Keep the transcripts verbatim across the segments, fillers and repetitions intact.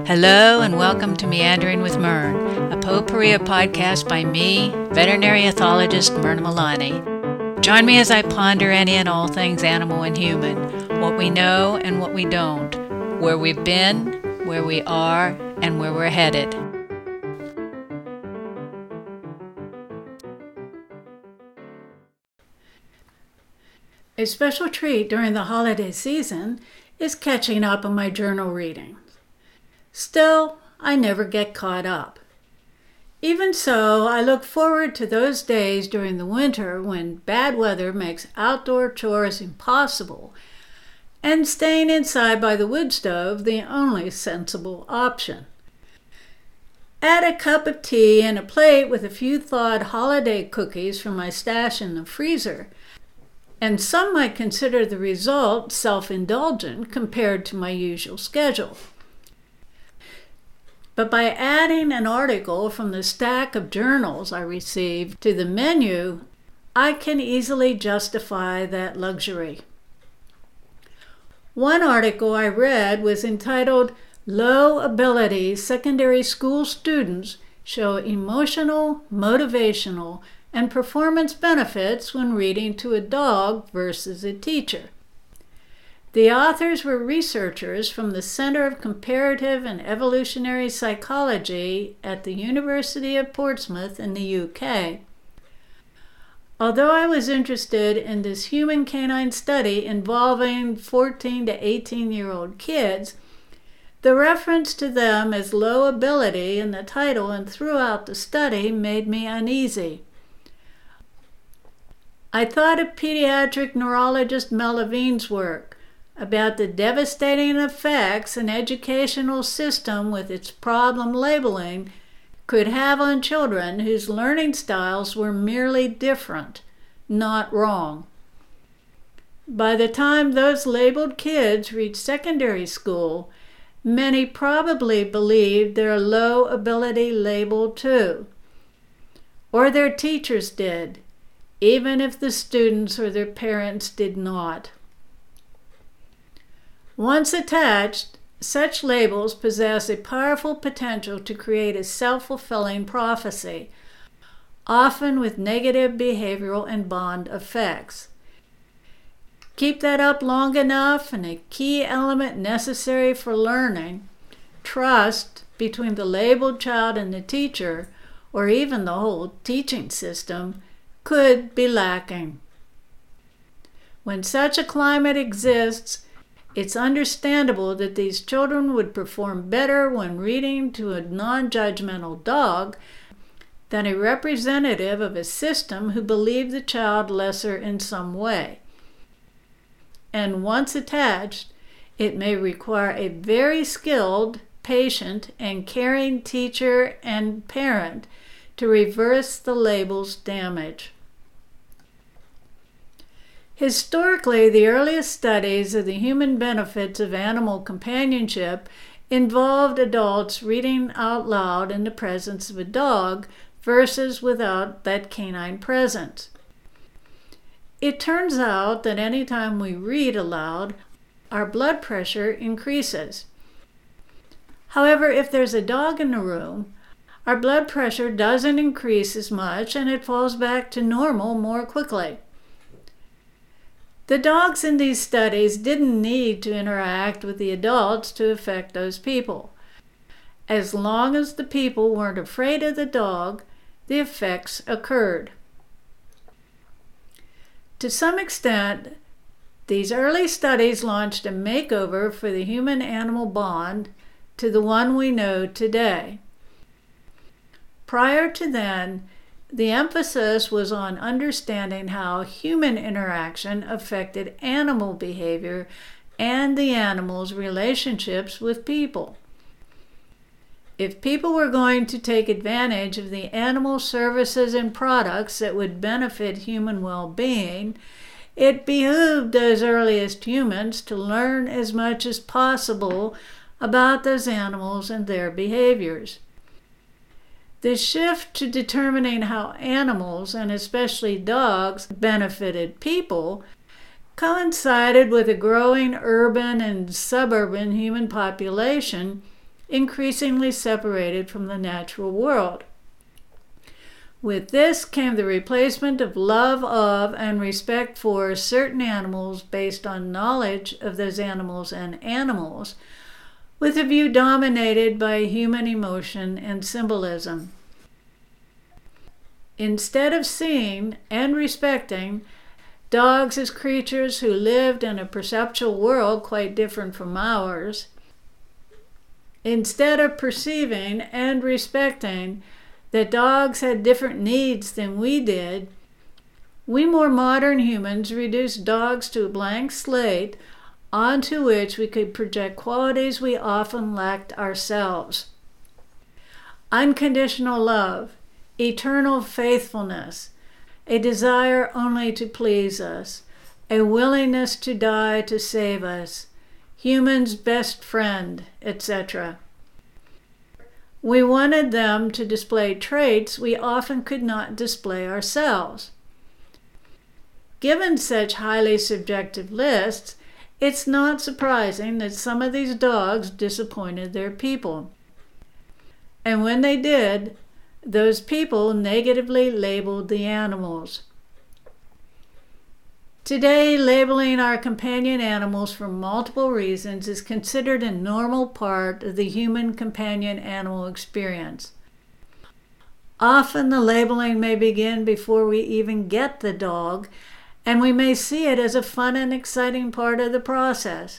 Hello and welcome to Meandering with Mern, a potpourri podcast by me, veterinary ethologist Myrna Milani. Join me as I ponder any and all things animal and human, what we know and what we don't, where we've been, where we are, and where we're headed. A special treat during the holiday season is catching up on my journal reading. Still, I never get caught up. Even so, I look forward to those days during the winter when bad weather makes outdoor chores impossible and staying inside by the wood stove the only sensible option. Add a cup of tea and a plate with a few thawed holiday cookies from my stash in the freezer, and some might consider the result self-indulgent compared to my usual schedule. But by adding an article from the stack of journals I received to the menu, I can easily justify that luxury. One article I read was entitled, "Low Ability Secondary School Students Show Emotional, Motivational, and Performance Benefits When Reading to a Dog versus a Teacher." The authors were researchers from the Center of Comparative and Evolutionary Psychology at the University of Portsmouth in the U K. Although I was interested in this human canine study involving fourteen to eighteen-year-old kids, the reference to them as low ability in the title and throughout the study made me uneasy. I thought of pediatric neurologist Mel Levine's work about the devastating effects an educational system with its problem labeling could have on children whose learning styles were merely different, not wrong. By the time those labeled kids reached secondary school, many probably believed their low ability label too, or their teachers did, even if the students or their parents did not. Once attached, such labels possess a powerful potential to create a self-fulfilling prophecy, often with negative behavioral and bond effects. Keep that up long enough, and a key element necessary for learning, trust between the labeled child and the teacher, or even the whole teaching system, could be lacking. When such a climate exists, it's understandable that these children would perform better when reading to a non-judgmental dog than a representative of a system who believed the child lesser in some way. And once attached, it may require a very skilled, patient, and caring teacher and parent to reverse the label's damage. Historically, the earliest studies of the human benefits of animal companionship involved adults reading out loud in the presence of a dog versus without that canine presence. It turns out that anytime we read aloud, our blood pressure increases. However, if there's a dog in the room, our blood pressure doesn't increase as much and it falls back to normal more quickly. The dogs in these studies didn't need to interact with the adults to affect those people. As long as the people weren't afraid of the dog, the effects occurred. To some extent, these early studies launched a makeover for the human-animal bond to the one we know today. Prior to then, the emphasis was on understanding how human interaction affected animal behavior and the animal's relationships with people. If people were going to take advantage of the animal services and products that would benefit human well-being, it behooved those earliest humans to learn as much as possible about those animals and their behaviors. The shift to determining how animals, and especially dogs, benefited people coincided with a growing urban and suburban human population increasingly separated from the natural world. With this came the replacement of love of and respect for certain animals based on knowledge of those animals and animals, with a view dominated by human emotion and symbolism. Instead of seeing and respecting dogs as creatures who lived in a perceptual world quite different from ours, instead of perceiving and respecting that dogs had different needs than we did, we more modern humans reduced dogs to a blank slate onto which we could project qualities we often lacked ourselves. Unconditional love, eternal faithfulness, a desire only to please us, a willingness to die to save us, human's best friend, et cetera. We wanted them to display traits we often could not display ourselves. Given such highly subjective lists, it's not surprising that some of these dogs disappointed their people. And when they did, those people negatively labeled the animals. Today, labeling our companion animals for multiple reasons is considered a normal part of the human companion-animal experience. Often the labeling may begin before we even get the dog, and we may see it as a fun and exciting part of the process.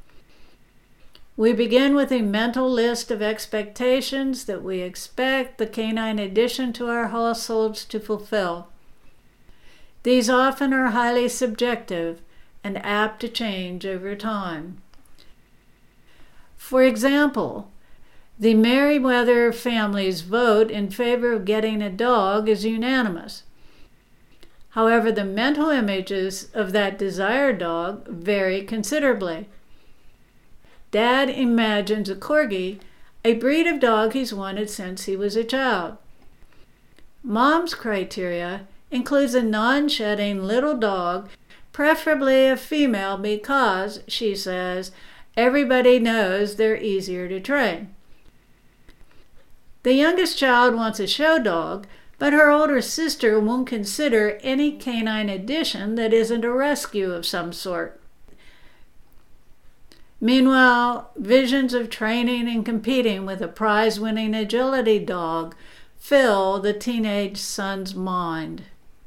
We begin with a mental list of expectations that we expect the canine addition to our households to fulfill. These often are highly subjective and apt to change over time. For example, the Merriweather family's vote in favor of getting a dog is unanimous. However, the mental images of that desired dog vary considerably. Dad imagines a corgi, a breed of dog he's wanted since he was a child. Mom's criteria includes a non-shedding little dog, preferably a female because, she says, everybody knows they're easier to train. The youngest child wants a show dog, but her older sister won't consider any canine addition that isn't a rescue of some sort. Meanwhile, visions of training and competing with a prize-winning agility dog fill the teenage son's mind.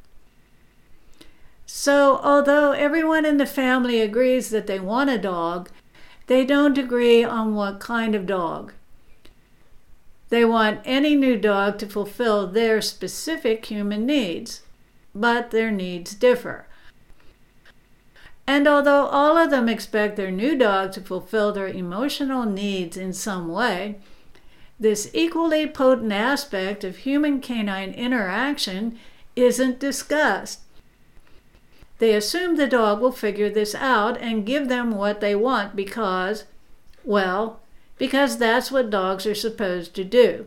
So, although everyone in the family agrees that they want a dog, they don't agree on what kind of dog. They want any new dog to fulfill their specific human needs, but their needs differ. And although all of them expect their new dog to fulfill their emotional needs in some way, this equally potent aspect of human-canine interaction isn't discussed. They assume the dog will figure this out and give them what they want because, well, because that's what dogs are supposed to do.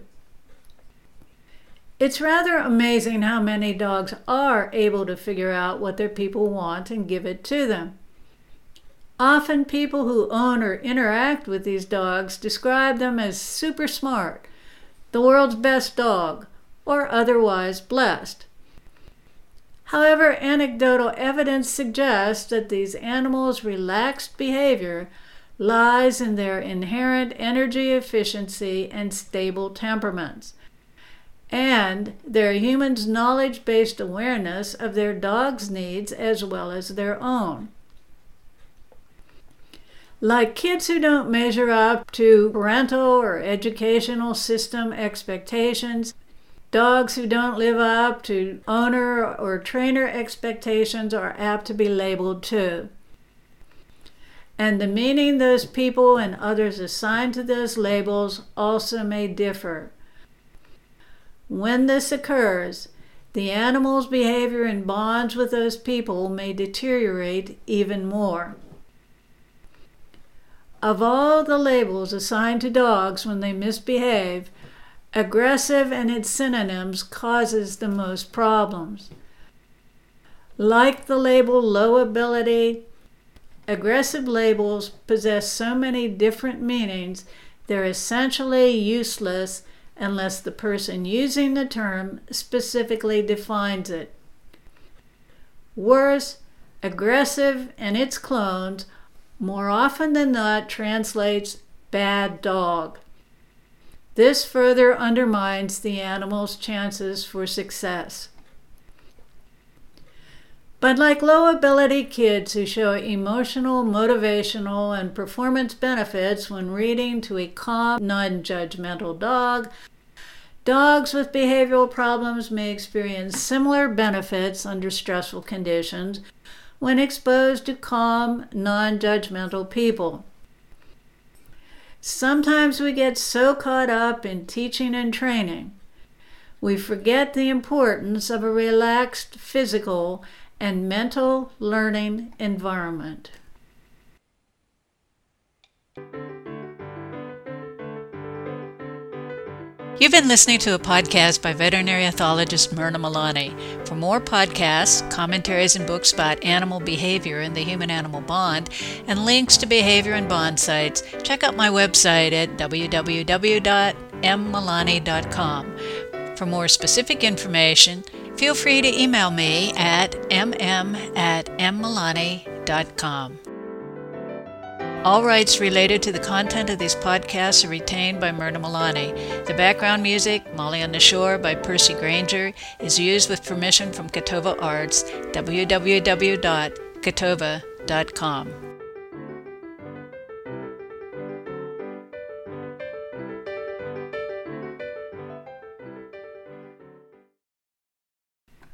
It's rather amazing how many dogs are able to figure out what their people want and give it to them. Often people who own or interact with these dogs describe them as super smart, the world's best dog, or otherwise blessed. However, anecdotal evidence suggests that these animals' relaxed behavior lies in their inherent energy efficiency and stable temperaments, and their humans' knowledge-based awareness of their dog's needs as well as their own. Like kids who don't measure up to parental or educational system expectations, dogs who don't live up to owner or trainer expectations are apt to be labeled too. And the meaning those people and others assign to those labels also may differ. When this occurs, the animal's behavior and bonds with those people may deteriorate even more. Of all the labels assigned to dogs when they misbehave, aggressive and its synonyms causes the most problems. Like the label low ability, aggressive labels possess so many different meanings they're essentially useless unless the person using the term specifically defines it. Worse, aggressive and its clones more often than not translates bad dog. This further undermines the animal's chances for success. But like low-ability kids who show emotional, motivational, and performance benefits when reading to a calm, non-judgmental dog, dogs with behavioral problems may experience similar benefits under stressful conditions when exposed to calm, non-judgmental people. Sometimes we get so caught up in teaching and training, we forget the importance of a relaxed physical and mental learning environment. You've been listening to a podcast by veterinary ethologist Myrna Milani. For more podcasts, commentaries, and books about animal behavior and the human-animal bond, and links to behavior and bond sites, check out my website at w w w dot m milani dot com. For more specific information, feel free to email me at m m at m milani dot com. All rights related to the content of these podcasts are retained by Myrna Milani. The background music, Molly on the Shore by Percy Granger, is used with permission from Catova Arts, w w w dot catova dot com.